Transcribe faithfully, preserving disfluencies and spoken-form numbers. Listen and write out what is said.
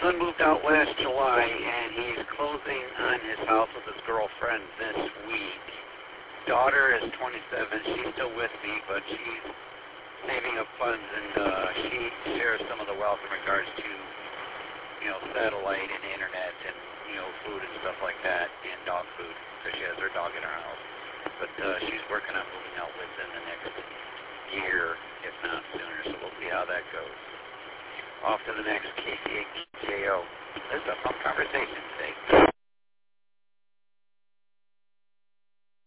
son moved out last July, and he's closing on his house with his girlfriend this week. Daughter is twenty-seven. She's still with me, but she's saving up funds, and uh, she shares some of the wealth in regards to, you know, satellite and internet and, you know, food and stuff like that, and dog food, because she has her dog in her house. But uh, she's working on moving out within the next year, if not sooner, so we'll see how that goes. Off to the next K C H J O. This is a fun conversation today.